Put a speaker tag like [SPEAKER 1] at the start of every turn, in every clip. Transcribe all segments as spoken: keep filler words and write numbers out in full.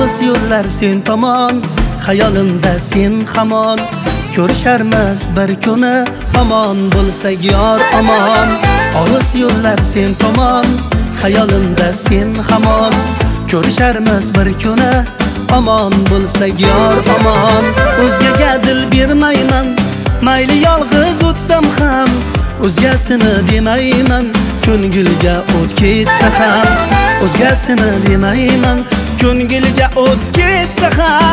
[SPEAKER 1] olis yo'llar sen tomon, xayolimda sen hamon. Ko'risharmiz bir kuni, omon bo'lsak yor omon. Olis yo'llar sen tomon, xayolimda sen hamon. Ko'risharmiz bir kuni, omon bo'lsak yor omon. O'zgaga dil bermayman, mayli yolg'iz o'tsam ham, o'zgasini demayman, ko'ngilga o't ketsa ham. O'zgasini demayman, ko'ngilga o't ketsa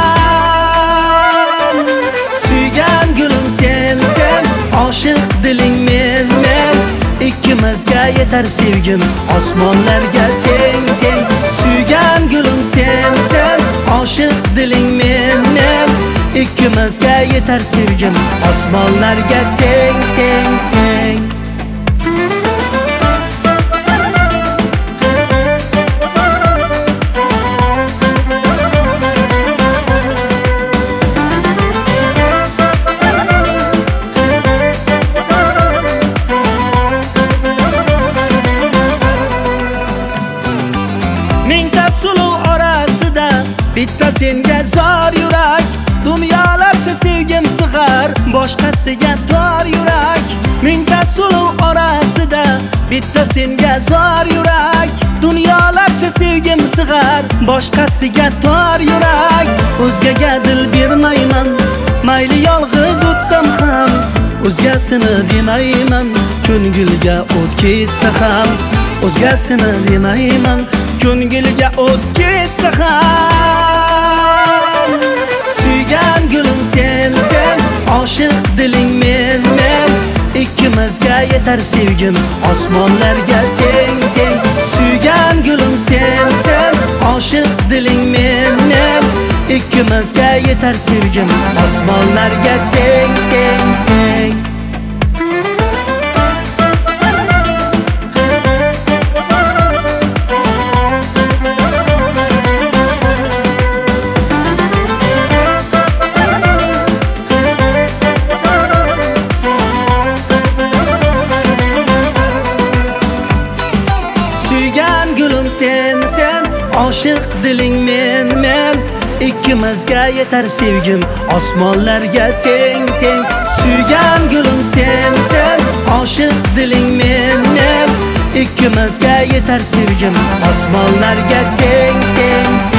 [SPEAKER 1] ham. Suygan gulim sen, sen oshiq diling men, men. Ikkimizga yetar sevgim osmonlarga teng, teng. Suygan gulim sen, sen oshiq diling men, men. Ikkimizga yetar sevgim osmonlarga teng, teng, teng. Mingta suluv orasida bitta senga zor yurak. Dunyolarcha sevgim sig'ar, boshqasiga tor yurak. Mingta suluv orasida bitta senga zor yurak. Dunyolarcha sevgim sig'ar, boshqasiga tor yurak. O'zgaga dil bermayman, mayli yolg'iz o'tsam ham, o'zgasini demayman, ko'ngilga o't ketsa ham. O'zgasini demayman, ko'ngilga o't ketsa ham. Suygan gulim sen, sen oshiq diling men, men. Ikkimizga yetar sevgim osmonlarga teng, teng. Suygan gulim sen, sen oshiq diling men, men. Ikkimizga yetar sevgim osmonlarga teng, teng, teng. Suygan gulim sen, sen oshiq diling men, men. Ikkimizga yetar sevgim osmonlarga teng, teng. Suygan gulim sen, sen oshiq diling men, men. Ikkimizga yetar sevgim osmonlarga teng, teng.